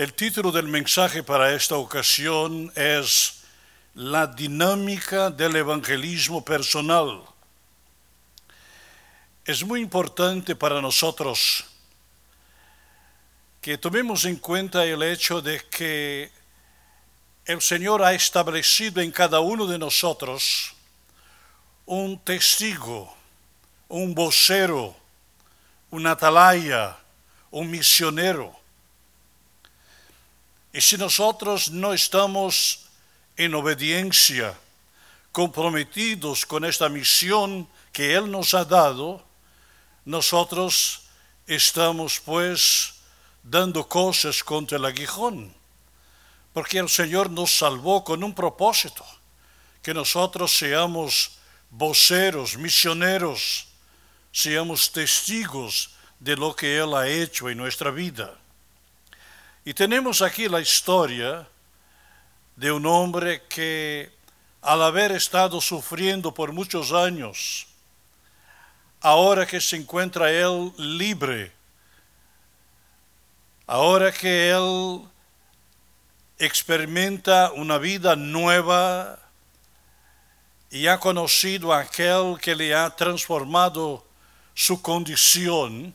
El título del mensaje para esta ocasión es La dinámica del evangelismo personal. Es muy importante para nosotros que tomemos en cuenta el hecho de que el Señor ha establecido en cada uno de nosotros un testigo, un vocero, un atalaya, un misionero. Y si nosotros no estamos en obediencia, comprometidos con esta misión que Él nos ha dado, nosotros estamos pues dando cosas contra el aguijón. Porque el Señor nos salvó con un propósito, que nosotros seamos voceros, misioneros, seamos testigos de lo que Él ha hecho en nuestra vida. Y tenemos aquí la historia de un hombre que, al haber estado sufriendo por muchos años, ahora que se encuentra él libre, ahora que él experimenta una vida nueva y ha conocido a aquel que le ha transformado su condición,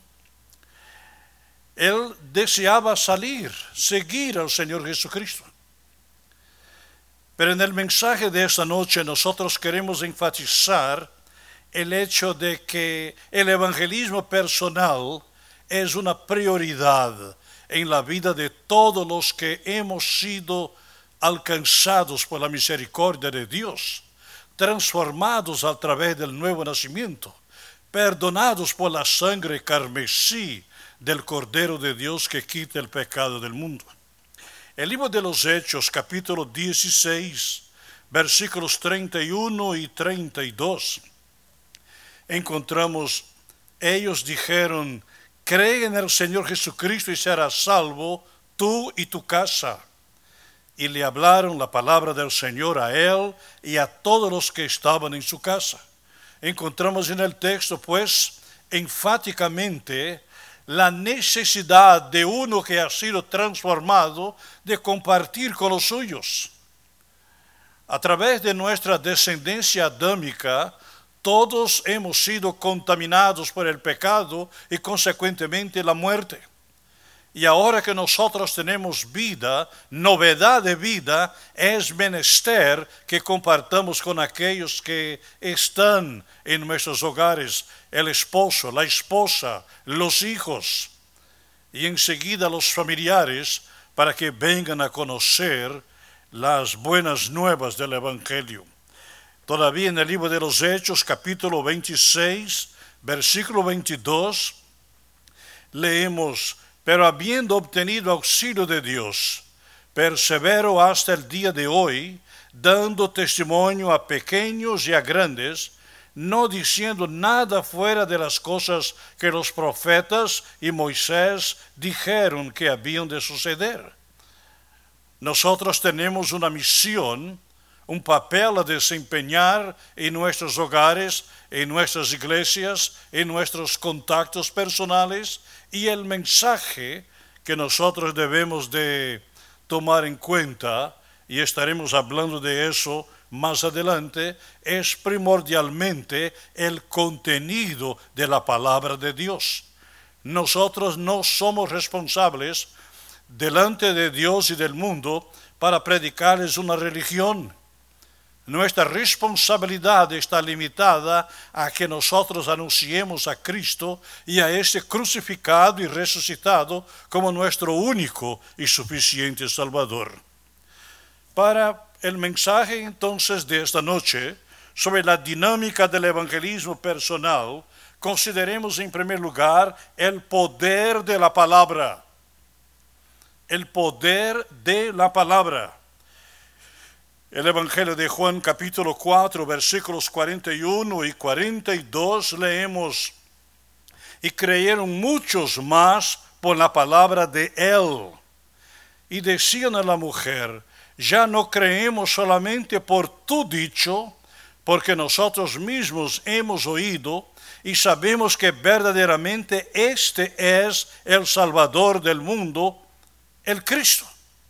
él deseaba seguir al Señor Jesucristo. Pero en el mensaje de esta noche nosotros queremos enfatizar el hecho de que el evangelismo personal es una prioridad en la vida de todos los que hemos sido alcanzados por la misericordia de Dios, transformados a través del nuevo nacimiento, perdonados por la sangre carmesí del Cordero de Dios que quita el pecado del mundo. El libro de los Hechos, capítulo 16, versículos 31 y 32, encontramos, ellos dijeron, cree en el Señor Jesucristo y serás salvo, tú y tu casa. Y le hablaron la palabra del Señor a él y a todos los que estaban en su casa. Encontramos en el texto, pues, enfáticamente la necesidad de uno que ha sido transformado de compartir con los suyos. A través de nuestra descendencia adámica, todos hemos sido contaminados por el pecado y consecuentemente la muerte. Y ahora que nosotros tenemos vida, novedad de vida, es menester que compartamos con aquellos que están en nuestros hogares, el esposo, la esposa, los hijos, y enseguida los familiares, para que vengan a conocer las buenas nuevas del Evangelio. Todavía en el libro de los Hechos, capítulo 26, versículo 22, leemos, pero habiendo obtenido auxilio de Dios, persevero hasta el día de hoy, dando testimonio a pequeños y a grandes, no diciendo nada fuera de las cosas que los profetas y Moisés dijeron que habían de suceder. Nosotros tenemos una misión, un papel a desempeñar en nuestros hogares, en nuestras iglesias, en nuestros contactos personales, y el mensaje que nosotros debemos de tomar en cuenta, y estaremos hablando de eso más adelante, es primordialmente el contenido de la palabra de Dios. Nosotros no somos responsables delante de Dios y del mundo para predicarles una religión. Nuestra responsabilidad está limitada a que nosotros anunciemos a Cristo y a este crucificado y resucitado como nuestro único y suficiente Salvador. Para el mensaje entonces de esta noche sobre la dinámica del evangelismo personal, consideremos en primer lugar el poder de la palabra. El poder de la palabra. El Evangelio de Juan capítulo 4 versículos 41 y 42 leemos, y creyeron muchos más por la palabra de él. Y decían a la mujer, ya no creemos solamente por tu dicho, porque nosotros mismos hemos oído y sabemos que verdaderamente este es el Salvador del mundo, el Cristo.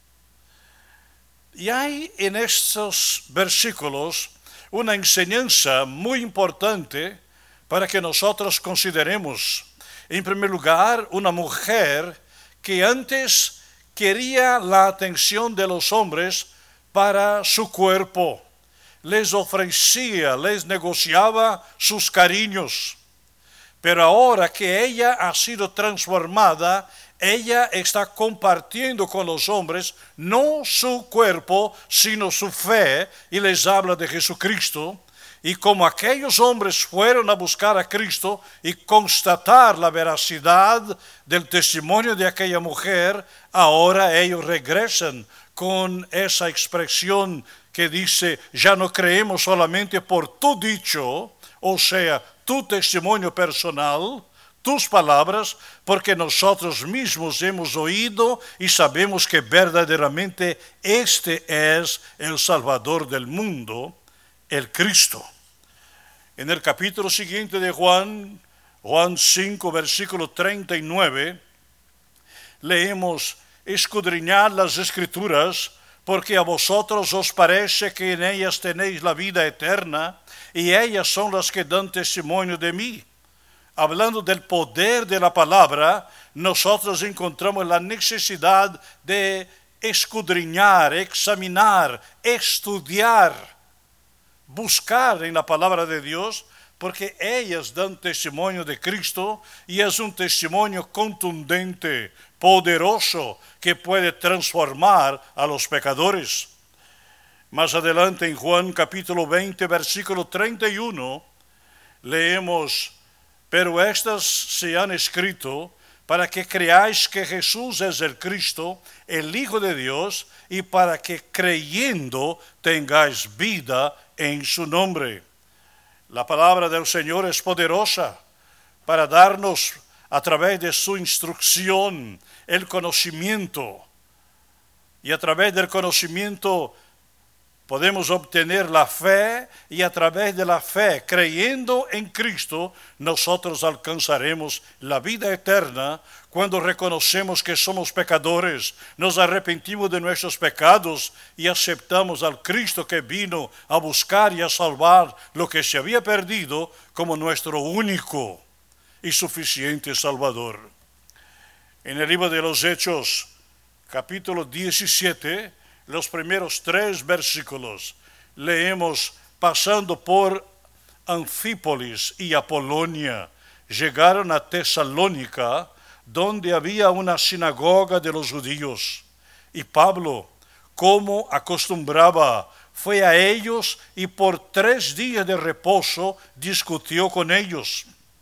Y hay en estos versículos una enseñanza muy importante para que nosotros consideremos. En primer lugar, una mujer que antes quería la atención de los hombres para su cuerpo. Les ofrecía, les negociaba sus cariños. Pero ahora que ella ha sido transformada, ella está compartiendo con los hombres no su cuerpo, sino su fe, y les habla de Jesucristo. Y como aquellos hombres fueron a buscar a Cristo y constatar la veracidad del testimonio de aquella mujer, ahora ellos regresan con esa expresión que dice: ya no creemos solamente por tu dicho, o sea, tu testimonio personal, tus palabras, porque nosotros mismos hemos oído y sabemos que verdaderamente este es el Salvador del mundo, el Cristo. En el capítulo siguiente de Juan 5, versículo 39, leemos: escudriñad las Escrituras, porque a vosotros os parece que en ellas tenéis la vida eterna, y ellas son las que dan testimonio de mí. Hablando del poder de la palabra, nosotros encontramos la necesidad de escudriñar, examinar, estudiar, buscar en la palabra de Dios, porque ellas dan testimonio de Cristo y es un testimonio contundente, poderoso, que puede transformar a los pecadores. Más adelante en Juan capítulo 20, versículo 31, leemos: pero estas se han escrito para que creáis que Jesús es el Cristo, el Hijo de Dios, y para que creyendo tengáis vida en su nombre. La palabra del Señor es poderosa para darnos, a través de su instrucción, el conocimiento. Y a través del conocimiento podemos obtener la fe, y a través de la fe, creyendo en Cristo, nosotros alcanzaremos la vida eterna cuando reconocemos que somos pecadores, nos arrepentimos de nuestros pecados y aceptamos al Cristo que vino a buscar y a salvar lo que se había perdido como nuestro único y suficiente Salvador. En el libro de los Hechos, capítulo 17, los primeros 3 versículos, leemos: pasando por Anfípolis y Apolonia, llegaron a Tesalónica, donde había una sinagoga de los judíos. Y Pablo, como acostumbraba, fue a ellos y por 3 días de reposo discutió con ellos,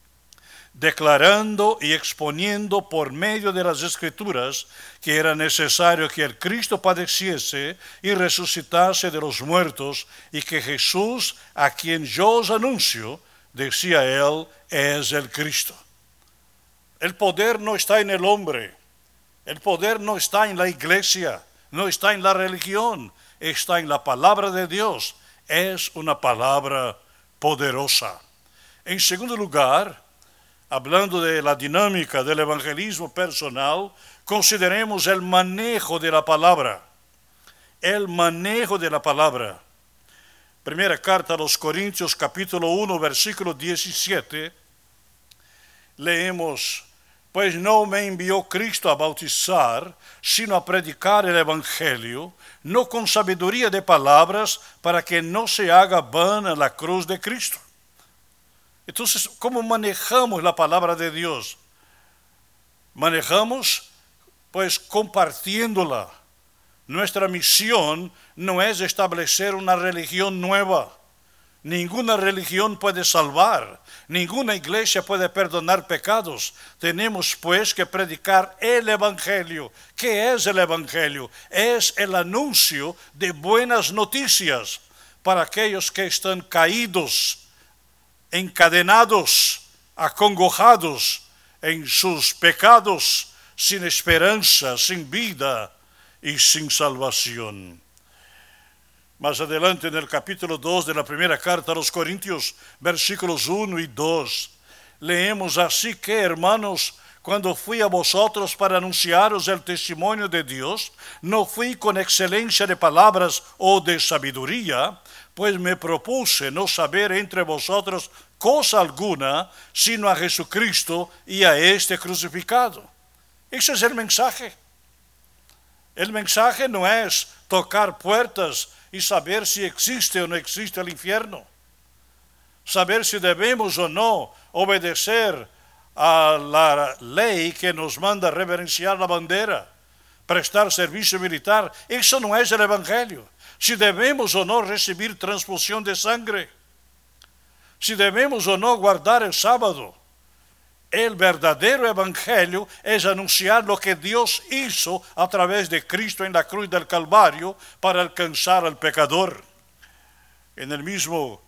declarando y exponiendo por medio de las Escrituras que era necesario que el Cristo padeciese y resucitase de los muertos, y que Jesús, a quien yo os anuncio, decía él, es el Cristo. El poder no está en el hombre, el poder no está en la iglesia, no está en la religión, está en la palabra de Dios. Es una palabra poderosa. En segundo lugar, hablando de la dinámica del evangelismo personal, consideremos el manejo de la palabra. El manejo de la palabra. Primera carta a los Corintios, capítulo 1, versículo 17, leemos: pues no me envió Cristo a bautizar, sino a predicar el evangelio, no con sabiduría de palabras, para que no se haga vana la cruz de Cristo. Entonces, ¿cómo manejamos la palabra de Dios? Manejamos, pues, compartiéndola. Nuestra misión no es establecer una religión nueva. Ninguna religión puede salvar. Ninguna iglesia puede perdonar pecados. Tenemos, pues, que predicar el evangelio. ¿Qué es el evangelio? Es el anuncio de buenas noticias para aquellos que están caídos, encadenados, acongojados en sus pecados, sin esperanza, sin vida y sin salvación. Más adelante en el capítulo 2 de la primera carta a los Corintios, versículos 1 y 2, leemos: así que, hermanos, cuando fui a vosotros para anunciaros el testimonio de Dios, no fui con excelencia de palabras o de sabiduría, pues me propuse no saber entre vosotros cosa alguna, sino a Jesucristo y a este crucificado. Ese es el mensaje. El mensaje no es tocar puertas y saber si existe o no existe el infierno. Saber si debemos o no obedecer a la ley que nos manda reverenciar la bandera, prestar servicio militar. Eso no es el Evangelio. Si debemos o no recibir transfusión de sangre, si debemos o no guardar el sábado. El verdadero Evangelio es anunciar lo que Dios hizo a través de Cristo en la cruz del Calvario para alcanzar al pecador. En el mismo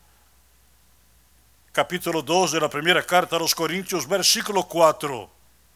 capítulo 2 de la primera carta a los Corintios, versículo 4.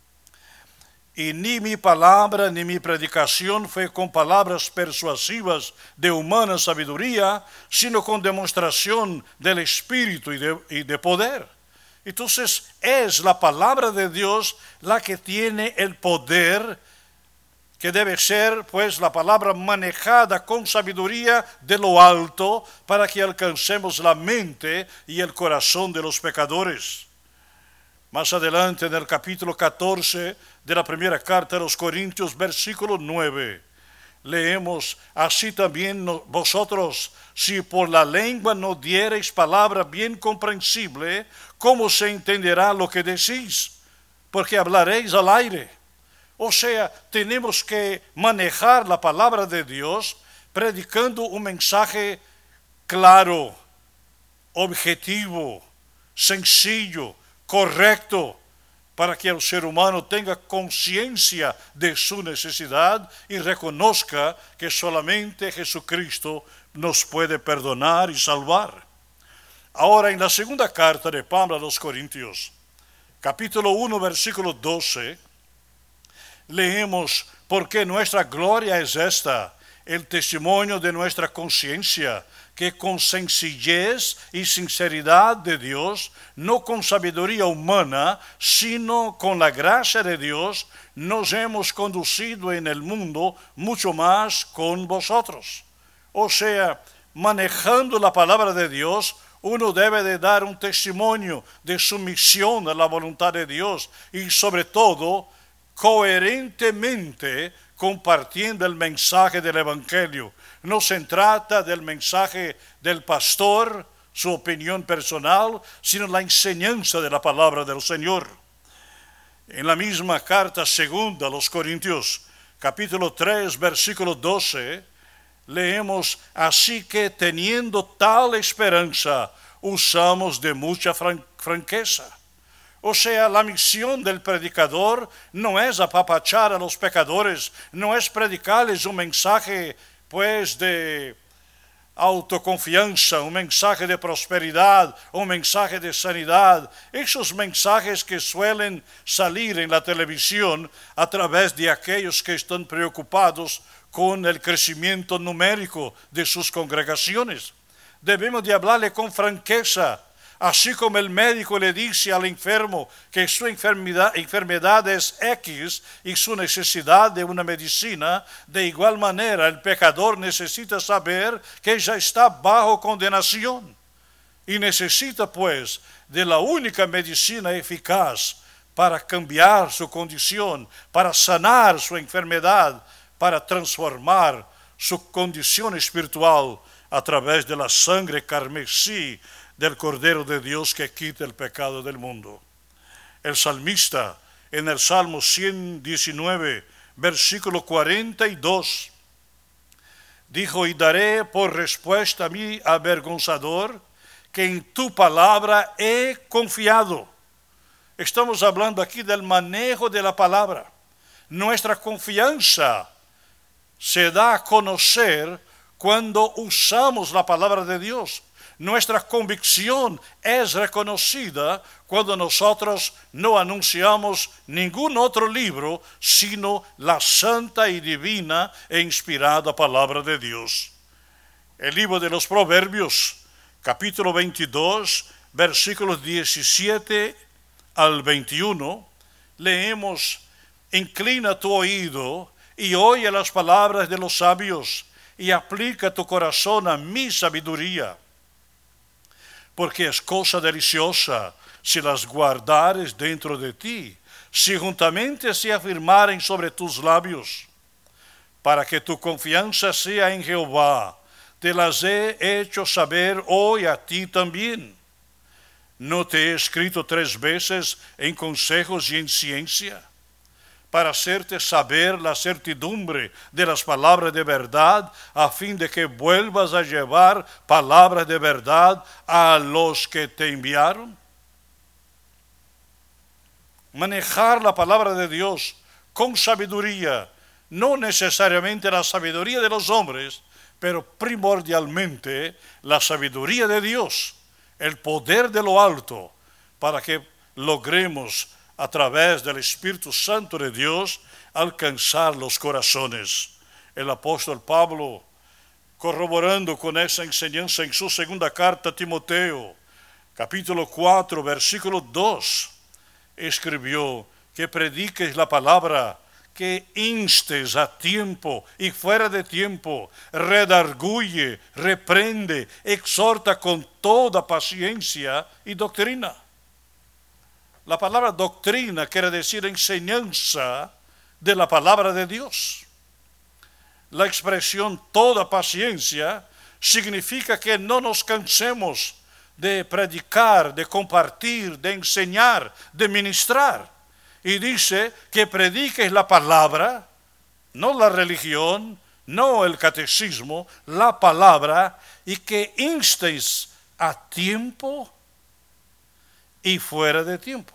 Y ni mi palabra ni mi predicación fue con palabras persuasivas de humana sabiduría, sino con demostración del Espíritu y de poder. Entonces es la palabra de Dios la que tiene el poder, que debe ser pues la palabra manejada con sabiduría de lo alto para que alcancemos la mente y el corazón de los pecadores. Más adelante en el capítulo 14 de la primera carta a los Corintios, versículo 9, leemos: así también vosotros, si por la lengua no diereis palabra bien comprensible, ¿cómo se entenderá lo que decís? Porque hablaréis al aire. O sea, tenemos que manejar la palabra de Dios predicando un mensaje claro, objetivo, sencillo, correcto, para que el ser humano tenga conciencia de su necesidad y reconozca que solamente Jesucristo nos puede perdonar y salvar. Ahora, en la segunda carta de Pablo a los Corintios, capítulo 1, versículo 12, leemos: porque nuestra gloria es esta, el testimonio de nuestra conciencia, que con sencillez y sinceridad de Dios, no con sabiduría humana, sino con la gracia de Dios, nos hemos conducido en el mundo, mucho más con vosotros. O sea, manejando la palabra de Dios, uno debe de dar un testimonio de sumisión a la voluntad de Dios y sobre todo coherentemente compartiendo el mensaje del Evangelio. No se trata del mensaje del pastor, su opinión personal, sino la enseñanza de la palabra del Señor. En la misma carta segunda a los Corintios, capítulo 3, versículo 12, leemos: así que teniendo tal esperanza, usamos de mucha franqueza. O sea, la misión del predicador no es apapachar a los pecadores, no es predicarles un mensaje pues de autoconfianza, un mensaje de prosperidad, un mensaje de sanidad. Esos mensajes que suelen salir en la televisión a través de aquellos que están preocupados con el crecimiento numérico de sus congregaciones. Debemos de hablarle con franqueza. Así como el médico le dice al enfermo que su enfermedad es X y su necesidad de una medicina, de igual manera el pecador necesita saber que ya está bajo condenación y necesita pues de la única medicina eficaz para cambiar su condición, para sanar su enfermedad, para transformar su condición espiritual a través de la sangre carmesí del Cordero de Dios que quita el pecado del mundo. El salmista en el Salmo 119, versículo 42, dijo: y daré por respuesta a mi avergonzador que en tu palabra he confiado. Estamos hablando aquí del manejo de la palabra. Nuestra confianza se da a conocer cuando usamos la palabra de Dios. Nuestra convicción es reconocida cuando nosotros no anunciamos ningún otro libro, sino la santa y divina e inspirada palabra de Dios. El libro de los Proverbios, capítulo 22, versículos 17 al 21, leemos, inclina tu oído y oye las palabras de los sabios y aplica tu corazón a mi sabiduría. Porque es cosa deliciosa si las guardares dentro de ti, si juntamente se afirmaren sobre tus labios, para que tu confianza sea en Jehová. Te las he hecho saber hoy a ti también. ¿No te he escrito 3 veces en consejos y en ciencia, para hacerte saber la certidumbre de las palabras de verdad, a fin de que vuelvas a llevar palabras de verdad a los que te enviaron? Manejar la palabra de Dios con sabiduría, no necesariamente la sabiduría de los hombres, pero primordialmente la sabiduría de Dios, el poder de lo alto, para que logremos a través del Espíritu Santo de Dios alcanzar los corazones. El apóstol Pablo, corroborando con esa enseñanza en su segunda carta a Timoteo, capítulo 4, versículo 2, escribió que prediques la palabra, que instes a tiempo y fuera de tiempo, redarguye, reprende, exhorta con toda paciencia y doctrina. La palabra doctrina quiere decir enseñanza de la palabra de Dios. La expresión toda paciencia significa que no nos cansemos de predicar, de compartir, de enseñar, de ministrar. Y dice que prediques la palabra, no la religión, no el catecismo, la palabra, y que instes a tiempo y fuera de tiempo.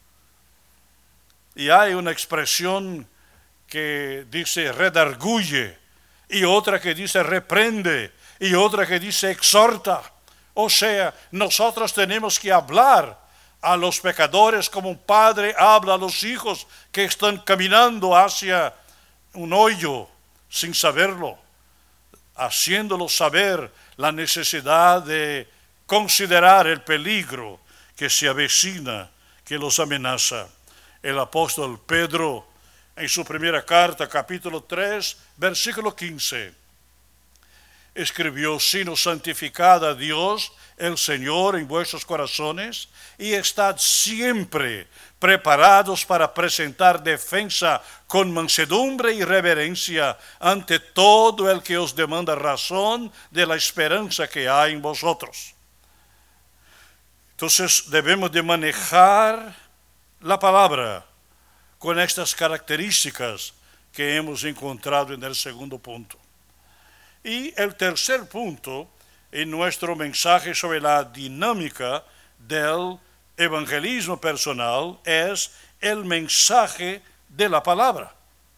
Y hay una expresión que dice redarguye, y otra que dice reprende, y otra que dice exhorta. O sea, nosotros tenemos que hablar a los pecadores como un padre habla a los hijos que están caminando hacia un hoyo sin saberlo, haciéndolos saber la necesidad de considerar el peligro que se avecina, que los amenaza. El apóstol Pedro, en su primera carta, capítulo 3, versículo 15, escribió: sino santificad a Dios el Señor en vuestros corazones y estad siempre preparados para presentar defensa con mansedumbre y reverencia ante todo el que os demanda razón de la esperanza que hay en vosotros. Entonces debemos de manejar la palabra con estas características que hemos encontrado en el segundo punto. Y el tercer punto en nuestro mensaje sobre la dinámica del evangelismo personal es el mensaje de la palabra.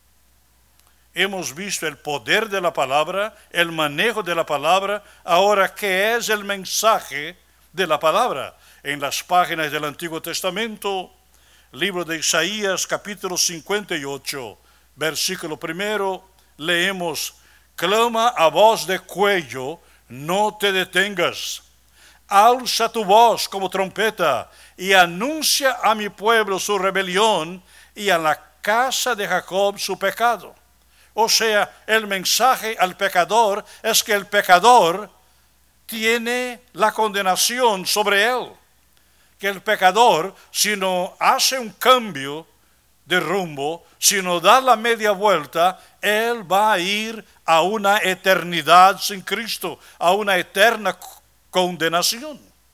Hemos visto el poder de la palabra, el manejo de la palabra. Ahora, ¿qué es el mensaje de la palabra? En las páginas del Antiguo Testamento, libro de Isaías, capítulo 58, versículo 1, leemos: clama a voz de cuello, no te detengas. Alza tu voz como trompeta y anuncia a mi pueblo su rebelión y a la casa de Jacob su pecado. O sea, el mensaje al pecador es que el pecador tiene la condenación sobre él. Que el pecador, si no hace un cambio de rumbo, si no da la media vuelta, él va a ir a una eternidad sin Cristo, a una eterna condenación.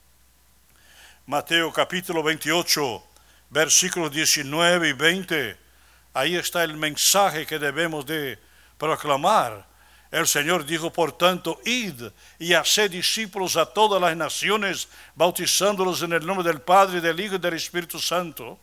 Mateo capítulo 28, versículos 19 y 20, ahí está el mensaje que debemos de proclamar. El Señor dijo: por tanto, id y haced discípulos a todas las naciones, bautizándolos en el nombre del Padre, del Hijo y del Espíritu Santo,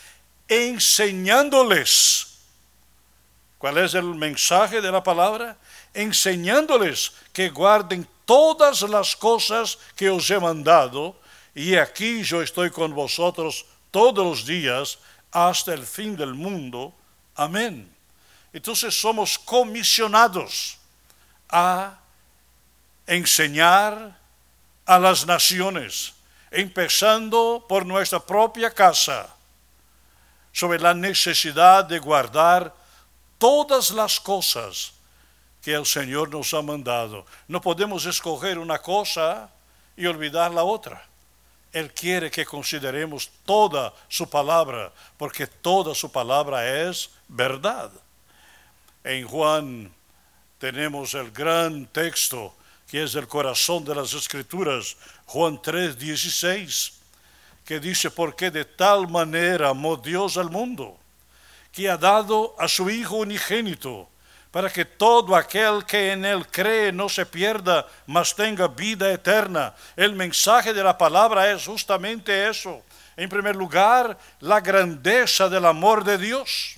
enseñándoles. ¿Cuál es el mensaje de la palabra? Enseñándoles que guarden todas las cosas que os he mandado, y aquí yo estoy con vosotros todos los días hasta el fin del mundo. Amén. Entonces somos comisionados a enseñar a las naciones, empezando por nuestra propia casa. sobre la necesidad de guardar todas las cosas que el Señor nos ha mandado. No podemos escoger una cosa y olvidar la otra. Él quiere que consideremos toda su palabra, porque toda su palabra es verdad. En Juan tenemos el gran texto que es el corazón de las Escrituras, Juan 3:16, que dice: porque de tal manera amó Dios al mundo, que ha dado a su Hijo unigénito, para que todo aquel que en él cree no se pierda, mas tenga vida eterna. El mensaje de la palabra es justamente eso. En primer lugar, la grandeza del amor de Dios.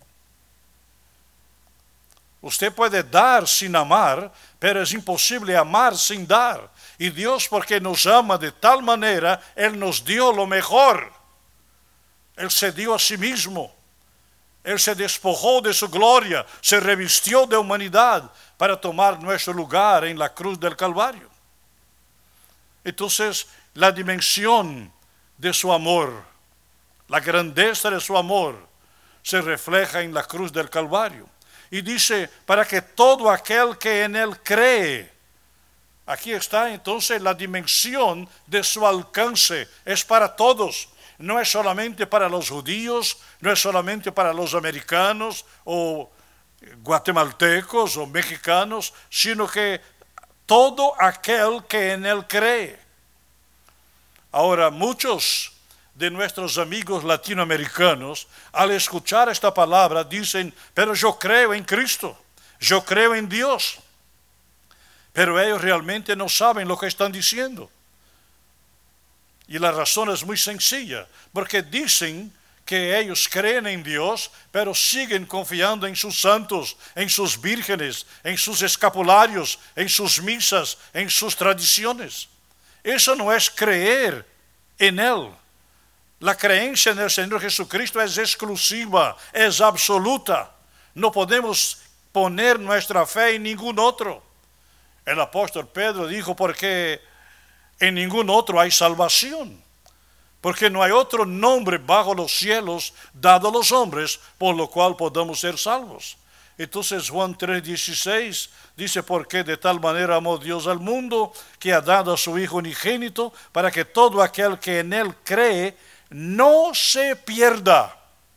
Usted puede dar sin amar, pero es imposible amar sin dar. Y Dios, porque nos ama de tal manera, Él nos dio lo mejor. Él se dio a sí mismo. Él se despojó de su gloria, se revistió de humanidad para tomar nuestro lugar en la cruz del Calvario. Entonces, la dimensión de su amor, la grandeza de su amor, se refleja en la cruz del Calvario. Y dice: para que todo aquel que en él cree. Aquí está entonces la dimensión de su alcance. Es para todos. No es solamente para los judíos, no es solamente para los americanos o guatemaltecos o mexicanos, sino que todo aquel que en él cree. Ahora, muchos de nuestros amigos latinoamericanos, al escuchar esta palabra, dicen: pero yo creo en Cristo, yo creo en Dios. Pero ellos realmente no saben lo que están diciendo. Y la razón es muy sencilla, porque dicen que ellos creen en Dios, pero siguen confiando en sus santos, en sus vírgenes, en sus escapularios, en sus misas, en sus tradiciones. Eso no es creer en Él. La creencia en el Señor Jesucristo es exclusiva, es absoluta. No podemos poner nuestra fe en ningún otro. El apóstol Pedro dijo: porque en ningún otro hay salvación, porque no hay otro nombre bajo los cielos dado a los hombres por lo cual podamos ser salvos. Entonces Juan 3:16 dice: porque de tal manera amó Dios al mundo, que ha dado a su Hijo unigénito, para que todo aquel que en él cree no se pierda,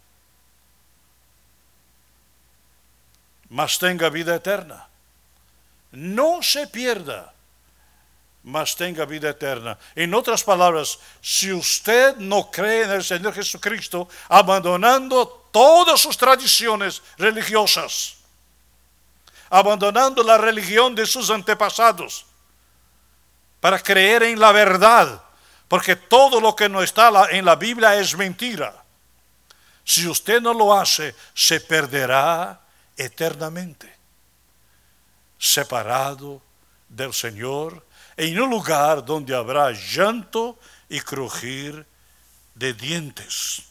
mas tenga vida eterna. No se pierda, mas tenga vida eterna. En otras palabras, si usted no cree en el Señor Jesucristo, abandonando todas sus tradiciones religiosas, abandonando la religión de sus antepasados, para creer en la verdad, porque todo lo que no está en la Biblia es mentira. Si usted no lo hace, se perderá eternamente, separado del Señor, en un lugar donde habrá llanto y crujir de dientes.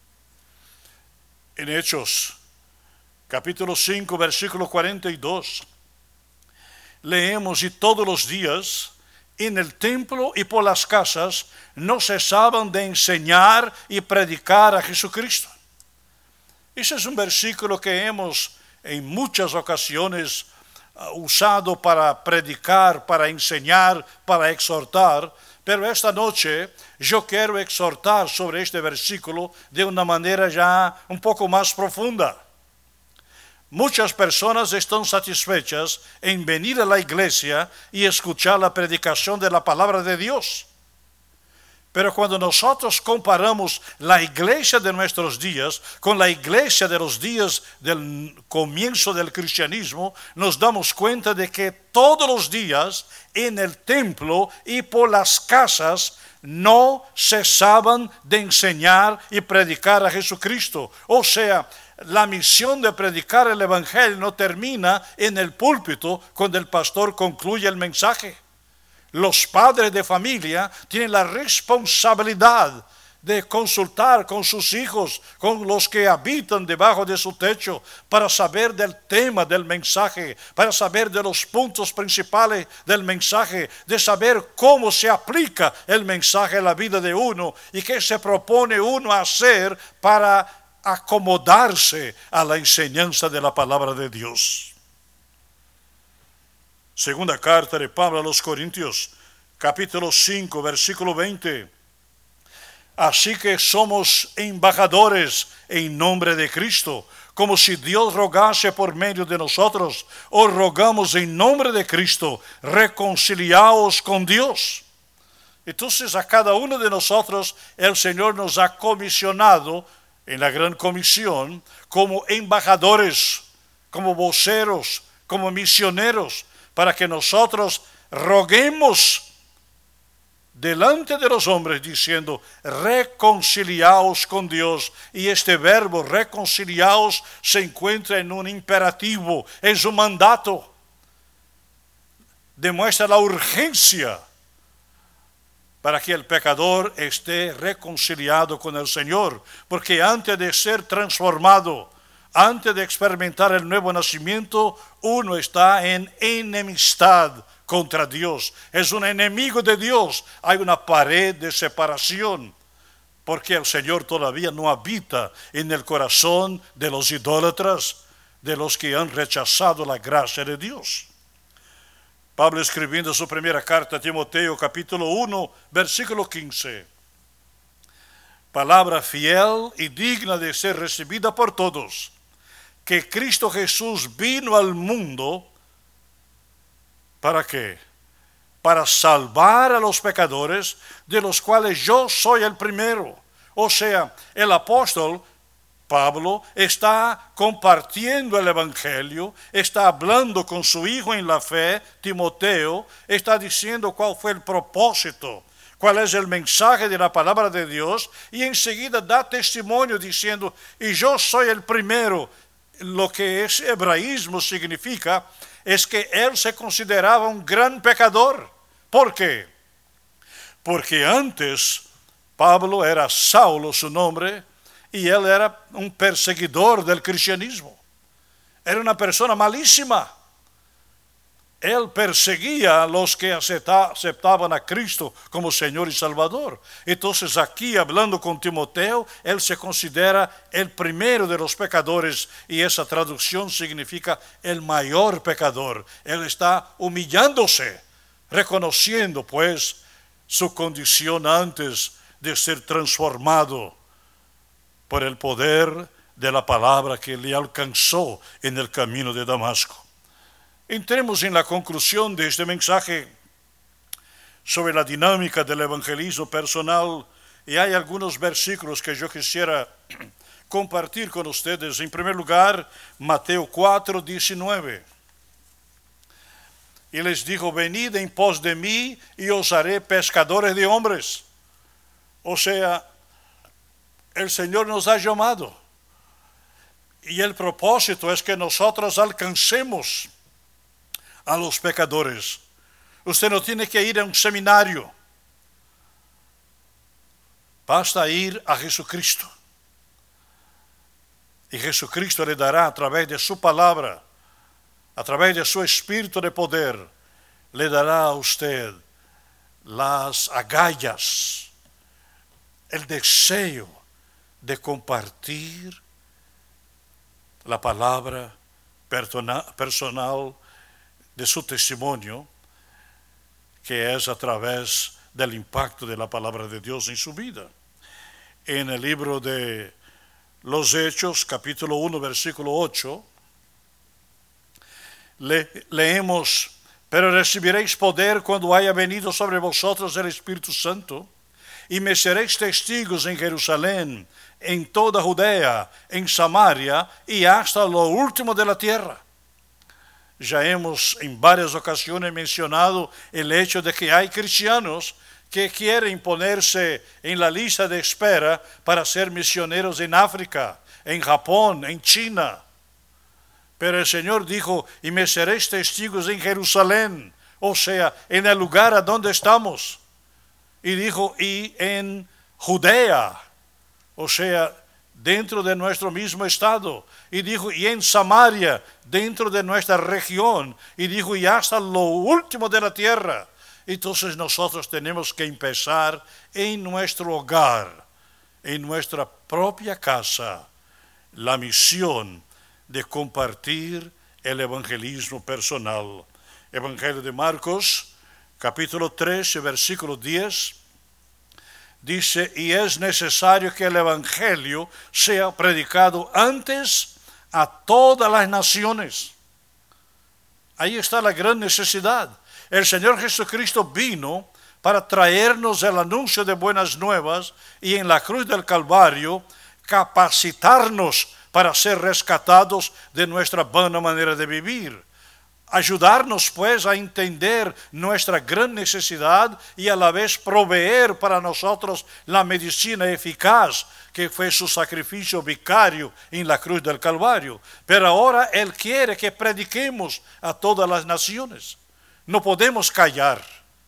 En Hechos, capítulo 5, versículo 42, leemos: y todos los días en el templo y por las casas no cesaban de enseñar y predicar a Jesucristo. Ese es un versículo que hemos en muchas ocasiones usado para predicar, para enseñar, para exhortar, pero esta noche yo quiero exhortar sobre este versículo de una manera ya un poco más profunda. Muchas personas están satisfechas en venir a la iglesia y escuchar la predicación de la palabra de Dios. Pero cuando nosotros comparamos la iglesia de nuestros días con la iglesia de los días del comienzo del cristianismo, nos damos cuenta de que todos los días en el templo y por las casas no cesaban de enseñar y predicar a Jesucristo. O sea, la misión de predicar el evangelio no termina en el púlpito cuando el pastor concluye el mensaje. Los padres de familia tienen la responsabilidad de consultar con sus hijos, con los que habitan debajo de su techo, para saber del tema del mensaje, para saber de los puntos principales del mensaje, de saber cómo se aplica el mensaje a la vida de uno y qué se propone uno hacer para acomodarse a la enseñanza de la palabra de Dios. Segunda carta de Pablo a los Corintios, capítulo 5, versículo 20. Así que somos embajadores en nombre de Cristo, como si Dios rogase por medio de nosotros. Os rogamos en nombre de Cristo, reconciliaos con Dios. Entonces a cada uno de nosotros el Señor nos ha comisionado en la gran comisión como embajadores, como voceros, como misioneros, para que nosotros roguemos delante de los hombres diciendo, reconciliaos con Dios. Y este verbo, reconciliaos, se encuentra en un imperativo, es un mandato. Demuestra la urgencia para que el pecador esté reconciliado con el Señor. Porque antes de ser transformado, antes de experimentar el nuevo nacimiento, uno está en enemistad contra Dios. Es un enemigo de Dios. Hay una pared de separación. Porque el Señor todavía no habita en el corazón de los idólatras, de los que han rechazado la gracia de Dios. Pablo escribiendo su primera carta a Timoteo, capítulo 1, versículo 15. Palabra fiel y digna de ser recibida por todos, que Cristo Jesús vino al mundo, ¿para qué? Para salvar a los pecadores, de los cuales yo soy el primero. O sea, el apóstol Pablo está compartiendo el Evangelio, está hablando con su hijo en la fe, Timoteo, está diciendo cuál fue el propósito, cuál es el mensaje de la palabra de Dios, y enseguida da testimonio diciendo, y yo soy el primero. Lo que ese hebraísmo significa es que él se consideraba un gran pecador. ¿Por qué? Porque antes Pablo era Saulo su nombre, y él era un perseguidor del cristianismo. Era una persona malísima. Él perseguía a los que aceptaban a Cristo como Señor y Salvador. Entonces aquí, hablando con Timoteo, él se considera el primero de los pecadores, y esa traducción significa el mayor pecador. Él está humillándose, reconociendo pues su condición antes de ser transformado por el poder de la palabra que le alcanzó en el camino de Damasco. Entremos en la conclusión de este mensaje sobre la dinámica del evangelismo personal, y hay algunos versículos que yo quisiera compartir con ustedes. En primer lugar, Mateo 4, 19. Y les dijo, venid en pos de mí y os haré pescadores de hombres. O sea, el Señor nos ha llamado, y el propósito es que nosotros alcancemos a los pecadores. Usted no tiene que ir a un seminario, basta ir a Jesucristo, y Jesucristo le dará a través de su palabra, a través de su espíritu de poder, le dará a usted las agallas, el deseo de compartir la palabra personal de su testimonio, que es a través del impacto de la palabra de Dios en su vida. En el libro de los Hechos, capítulo 1, versículo 8, leemos, pero recibiréis poder cuando haya venido sobre vosotros el Espíritu Santo, y me seréis testigos en Jerusalén, en toda Judea, en Samaria y hasta lo último de la tierra. Ya hemos en varias ocasiones mencionado el hecho de que hay cristianos que quieren ponerse en la lista de espera para ser misioneros en África, en Japón, en China. Pero el Señor dijo, y me seréis testigos en Jerusalén, o sea, en el lugar a donde estamos. Y dijo, y en Judea, o sea, dentro de nuestro mismo estado. Y dijo, y en Samaria, dentro de nuestra región. Y dijo, y hasta lo último de la tierra. Entonces nosotros tenemos que empezar en nuestro hogar, en nuestra propia casa, la misión de compartir el evangelismo personal. Evangelio de Marcos, capítulo 13, versículo 10, dice, y es necesario que el evangelio sea predicado antes a todas las naciones. Ahí está la gran necesidad. El Señor Jesucristo vino para traernos el anuncio de buenas nuevas y en la cruz del Calvario capacitarnos para ser rescatados de nuestra vana manera de vivir. Ayudarnos pues a entender nuestra gran necesidad y a la vez proveer para nosotros la medicina eficaz que fue su sacrificio vicario en la cruz del Calvario. Pero ahora Él quiere que prediquemos a todas las naciones. No podemos callar.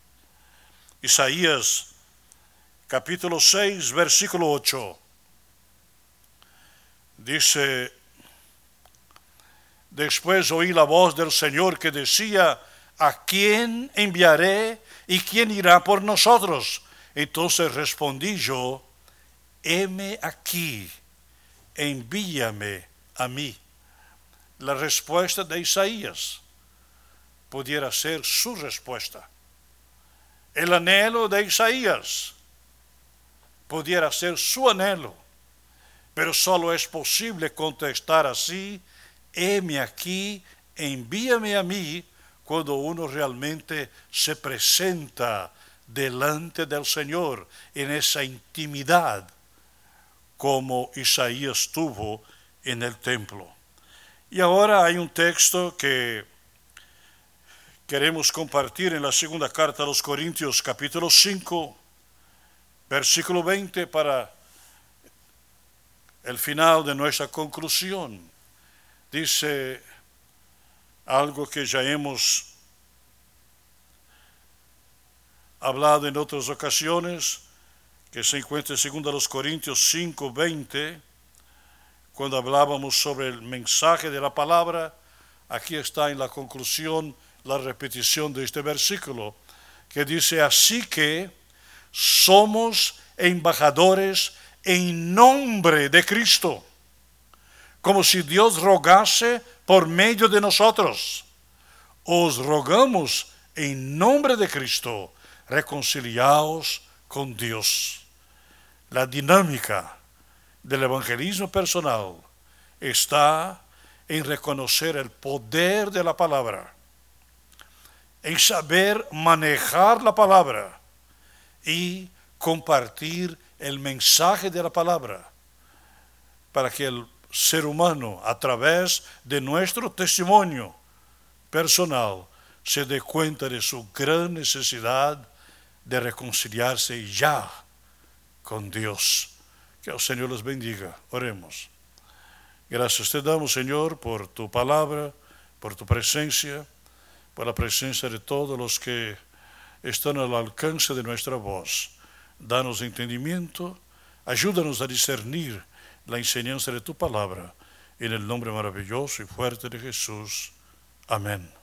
Isaías capítulo 6, versículo 8. Dice, después oí la voz del Señor que decía, ¿a quién enviaré y quién irá por nosotros? Entonces respondí yo, heme aquí, envíame a mí. La respuesta de Isaías pudiera ser su respuesta. El anhelo de Isaías pudiera ser su anhelo, pero solo es posible contestar así, heme aquí, envíame a mí, cuando uno realmente se presenta delante del Señor en esa intimidad como Isaías tuvo en el templo. Y ahora hay un texto que queremos compartir en la segunda carta a los Corintios, capítulo 5, versículo 20, para el final de nuestra conclusión. Dice algo que ya hemos hablado en otras ocasiones, que se encuentra en 2 Corintios 5, 20, cuando hablábamos sobre el mensaje de la palabra. Aquí está en la conclusión la repetición de este versículo, que dice, así que somos embajadores en nombre de Cristo, como si Dios rogase por medio de nosotros. Os rogamos en nombre de Cristo, reconciliaos con Dios. La dinámica del evangelismo personal está en reconocer el poder de la palabra, en saber manejar la palabra y compartir el mensaje de la palabra, para que el ser humano, a través de nuestro testimonio personal, se dé cuenta de su gran necesidad de reconciliarse ya con Dios. Que el Señor les bendiga. Oremos. Gracias te damos, Señor, por tu palabra, por tu presencia, por la presencia de todos los que están al alcance de nuestra voz. Danos entendimiento, ayúdanos a discernir la enseñanza de tu palabra, en el nombre maravilloso y fuerte de Jesús. Amén.